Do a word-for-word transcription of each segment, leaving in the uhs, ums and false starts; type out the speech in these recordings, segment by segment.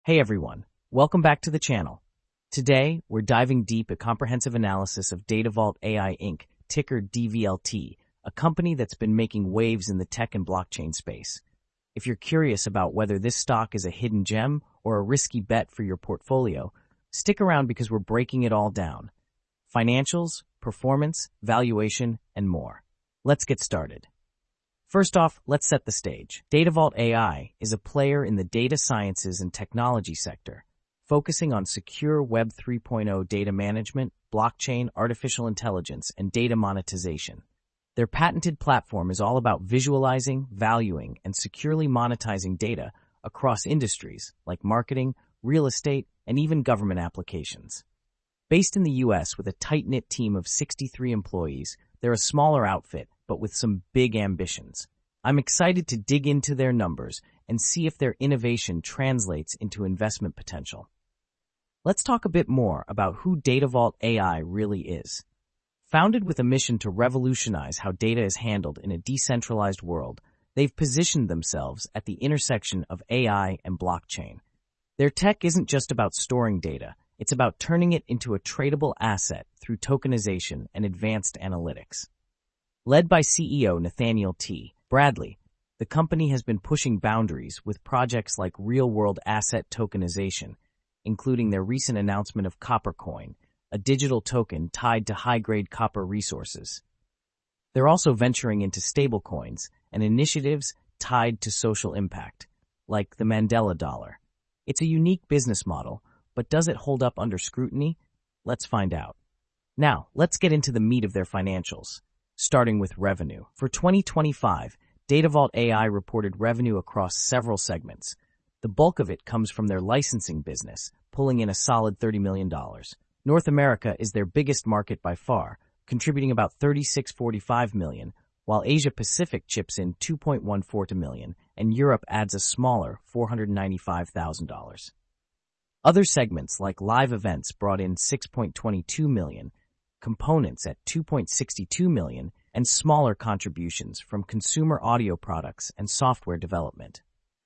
Hey everyone, welcome back to the channel. Today, we're diving deep at comprehensive analysis of DataVault A I Incorporated, ticker D V L T, a company that's been making waves in the tech and blockchain space. If you're curious about whether this stock is a hidden gem or a risky bet for your portfolio, stick around because we're breaking it all down. Financials, performance, valuation, and more. Let's get started. First off, let's set the stage. DataVault A I is a player in the data sciences and technology sector, focusing on secure Web three point oh data management, blockchain, artificial intelligence, and data monetization. Their patented platform is all about visualizing, valuing, and securely monetizing data across industries like marketing, real estate, and even government applications. Based in the U S with a tight-knit team of sixty-three employees, they're a smaller outfit, but with some big ambitions. I'm excited to dig into their numbers and see if their innovation translates into investment potential. Let's talk a bit more about who DataVault A I really is. Founded with a mission to revolutionize how data is handled in a decentralized world, they've positioned themselves at the intersection of A I and blockchain. Their tech isn't just about storing data, it's about turning it into a tradable asset through tokenization and advanced analytics. Led by C E O Nathaniel T. Bradley, the company has been pushing boundaries with projects like real-world asset tokenization, including their recent announcement of Coppercoin, a digital token tied to high-grade copper resources. They're also venturing into stablecoins and initiatives tied to social impact, like the Mandela Dollar. It's a unique business model, but does it hold up under scrutiny? Let's find out. Now, let's get into the meat of their financials. Starting with revenue. For twenty twenty-five, DataVault A I reported revenue across several segments. The bulk of it comes from their licensing business, pulling in a solid thirty million dollars. North America is their biggest market by far, contributing about thirty-six point four five million dollars, while Asia Pacific chips in two point one four million dollars, and Europe adds a smaller four hundred ninety-five thousand dollars. Other segments like live events brought in six point two two million dollars, components at two point six two million dollars, and smaller contributions from consumer audio products and software development.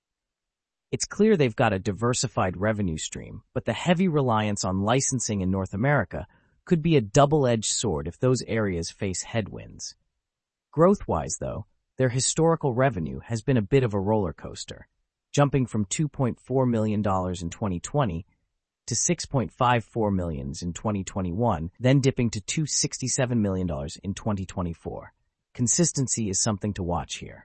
It's clear they've got a diversified revenue stream, but the heavy reliance on licensing in North America could be a double-edged sword if those areas face headwinds. Growth-wise, though, their historical revenue has been a bit of a roller coaster, jumping from two point four million dollars in twenty twenty to six point five four million dollars in twenty twenty-one, then dipping to two hundred sixty-seven million dollars in twenty twenty-four. Consistency is something to watch here.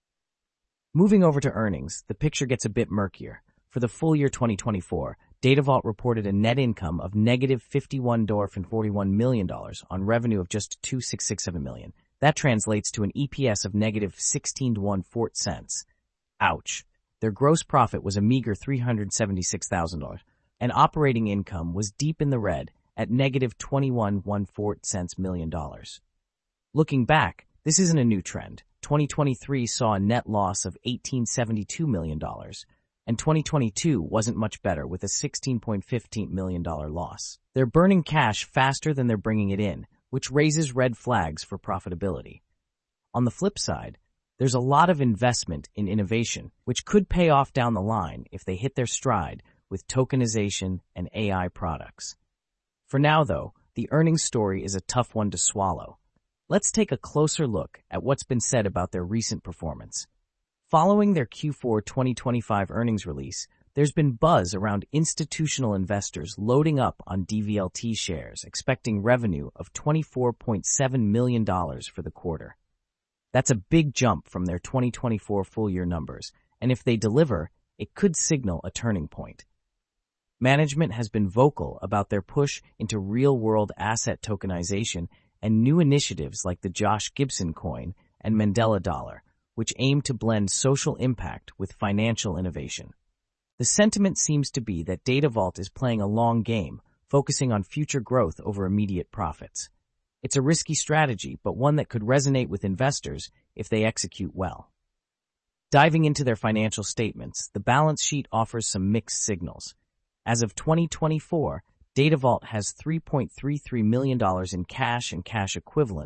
Moving over to earnings, the picture gets a bit murkier. For the full year twenty twenty-four, DataVault reported a net income of negative fifty-one point four one million dollars on revenue of just two thousand six hundred sixty-seven million dollars. That translates to an E P S of negative sixteen point one four cents. Ouch. Their gross profit was a meager three hundred seventy-six thousand dollars. And operating income was deep in the red at negative twenty-one point one four million dollars. Looking back, this isn't a new trend. twenty twenty-three saw a net loss of eighteen point seven two million dollars, and twenty twenty-two wasn't much better with a sixteen point one five million dollars loss. They're burning cash faster than they're bringing it in, which raises red flags for profitability. On the flip side, there's a lot of investment in innovation, which could pay off down the line if they hit their stride with tokenization and A I products. For now, though, the earnings story is a tough one to swallow. Let's take a closer look at what's been said about their recent performance. Following their Q four twenty twenty-five earnings release, there's been buzz around institutional investors loading up on D V L T shares, expecting revenue of twenty-four point seven million dollars for the quarter. That's a big jump from their twenty twenty-four full-year numbers, and if they deliver, it could signal a turning point. Management has been vocal about their push into real-world asset tokenization and new initiatives like the Josh Gibson coin and Mandela Dollar, which aim to blend social impact with financial innovation. The sentiment seems to be that DataVault is playing a long game, focusing on future growth over immediate profits. It's a risky strategy, but one that could resonate with investors if they execute well. Diving into their financial statements, the balance sheet offers some mixed signals. As of twenty twenty-four, DataVault has three point three three million dollars in cash and cash equivalents,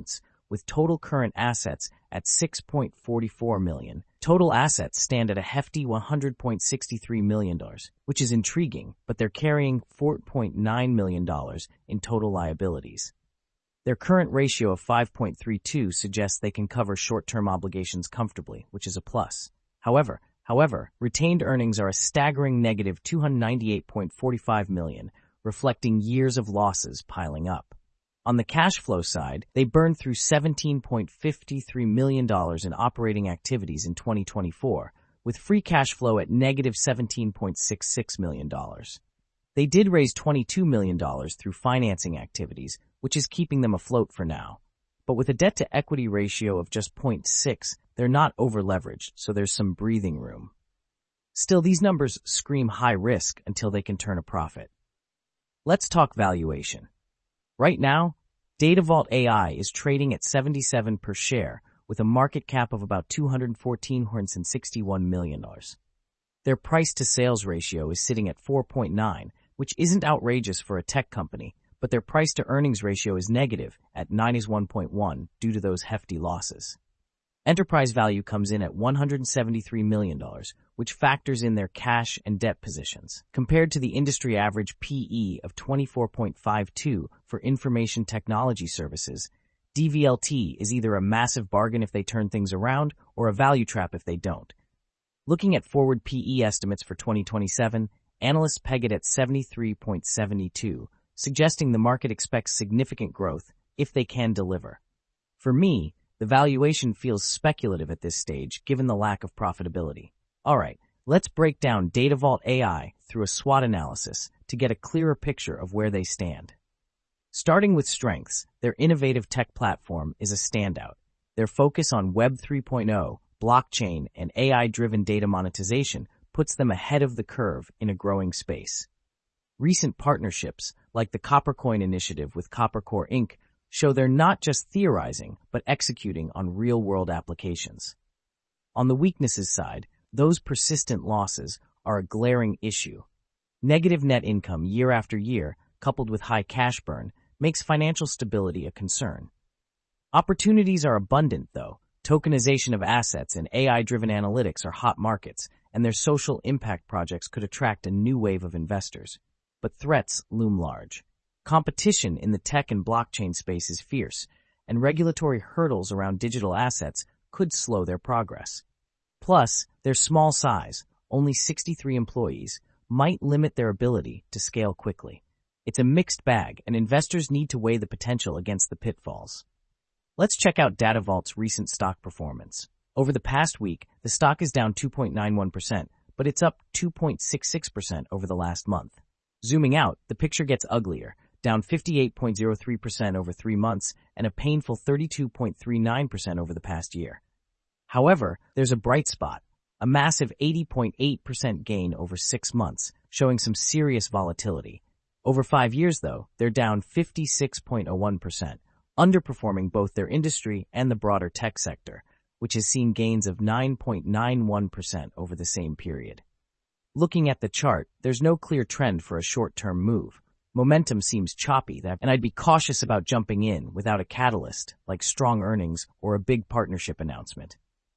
with total current assets at six point four four million dollars. Total assets stand at a hefty one hundred point six three million dollars, which is intriguing, but they're carrying four point nine million dollars in total liabilities. Their current ratio of five point three two suggests they can cover short-term obligations comfortably, which is a plus. However, however, retained earnings are a staggering negative two hundred ninety-eight point four five million dollars, reflecting years of losses piling up. On the cash flow side, they burned through seventeen point five three million dollars in operating activities in twenty twenty-four, with free cash flow at negative seventeen point six six million dollars. They did raise twenty-two million dollars through financing activities, which is keeping them afloat for now. But with a debt-to-equity ratio of just zero point six, they're not over-leveraged, so there's some breathing room. Still, these numbers scream high risk until they can turn a profit. Let's talk valuation. Right now, Datavault A I is trading at seventy-seven per share with a market cap of about two hundred fourteen point six one million dollars. Their price-to-sales ratio is sitting at four point nine, which isn't outrageous for a tech company, but their price-to-earnings ratio is negative at one point one due to those hefty losses. Enterprise value comes in at one hundred seventy-three million dollars, which factors in their cash and debt positions. Compared to the industry average P E of twenty-four point five two for information technology services, D V L T is either a massive bargain if they turn things around or a value trap if they don't. Looking at forward P E estimates for twenty twenty-seven, analysts peg it at seventy-three point seven two, suggesting the market expects significant growth if they can deliver. For me, the valuation feels speculative at this stage given the lack of profitability. Alright, let's break down Datavault A I through a SWOT analysis to get a clearer picture of where they stand. Starting with strengths, their innovative tech platform is a standout. Their focus on Web three point oh, blockchain, and A I-driven data monetization puts them ahead of the curve in a growing space. Recent partnerships, like the Coppercoin initiative with Coppercore Incorporated, show they're not just theorizing, but executing on real-world applications. On the weaknesses side, those persistent losses are a glaring issue. Negative net income year after year, coupled with high cash burn, makes financial stability a concern. Opportunities are abundant, though. Tokenization of assets and A I-driven analytics are hot markets, and their social impact projects could attract a new wave of investors. But threats loom large. Competition in the tech and blockchain space is fierce, and regulatory hurdles around digital assets could slow their progress. Plus, their small size, only sixty-three employees, might limit their ability to scale quickly. It's a mixed bag, and investors need to weigh the potential against the pitfalls. Let's check out Datavault's recent stock performance. Over the past week, the stock is down two point nine one percent, but it's up two point six six percent over the last month. Zooming out, the picture gets uglier, down fifty-eight point zero three percent over three months and a painful thirty-two point three nine percent over the past year. However, there's a bright spot, a massive eighty point eight percent gain over six months, showing some serious volatility. Over five years, though, they're down fifty-six point zero one percent, underperforming both their industry and the broader tech sector, which has seen gains of nine point nine one percent over the same period. Looking at the chart, there's no clear trend for a short-term move. Momentum seems choppy, and I'd be cautious about jumping in without a catalyst, like strong earnings or a big partnership announcement.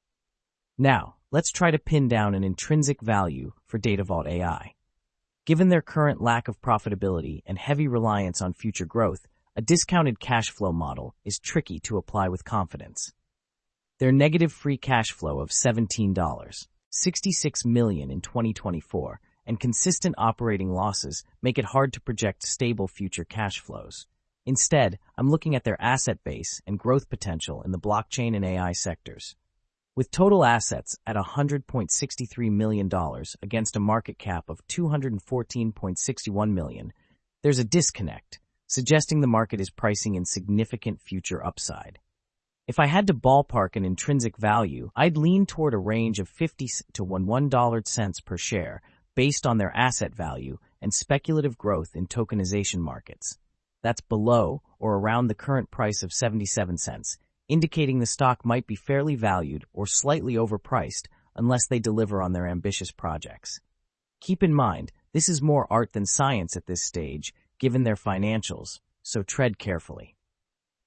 Now, let's try to pin down an intrinsic value for Datavault A I. Given their current lack of profitability and heavy reliance on future growth, a discounted cash flow model is tricky to apply with confidence. Their negative free cash flow of seventeen point six six million dollars in twenty twenty-four and consistent operating losses make it hard to project stable future cash flows. Instead, I'm looking at their asset base and growth potential in the blockchain and A I sectors. With total assets at one hundred point six three million dollars against a market cap of two hundred fourteen point six one million dollars, there's a disconnect, suggesting the market is pricing in significant future upside. If I had to ballpark an intrinsic value, I'd lean toward a range of fifty to one dollar per share based on their asset value and speculative growth in tokenization markets. That's below or around the current price of seventy-seven cents, indicating the stock might be fairly valued or slightly overpriced unless they deliver on their ambitious projects. Keep in mind, this is more art than science at this stage, given their financials, so tread carefully.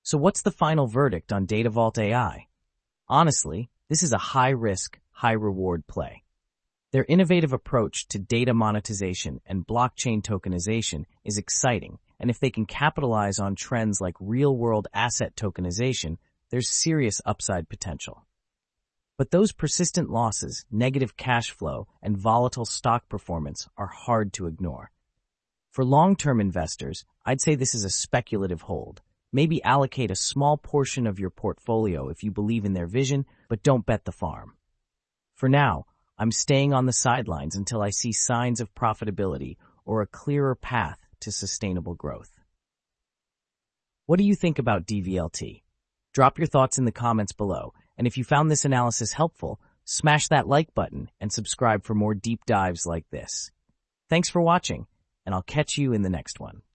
So what's the final verdict on DataVault A I? Honestly, this is a high-risk, high-reward play. Their innovative approach to data monetization and blockchain tokenization is exciting, and if they can capitalize on trends like real-world asset tokenization, there's serious upside potential. But those persistent losses, negative cash flow, and volatile stock performance are hard to ignore. For long-term investors, I'd say this is a speculative hold. Maybe allocate a small portion of your portfolio if you believe in their vision, but don't bet the farm. For now, I'm staying on the sidelines until I see signs of profitability or a clearer path to sustainable growth. What do you think about D V L T? Drop your thoughts in the comments below, and if you found this analysis helpful, smash that like button and subscribe for more deep dives like this. Thanks for watching, and I'll catch you in the next one.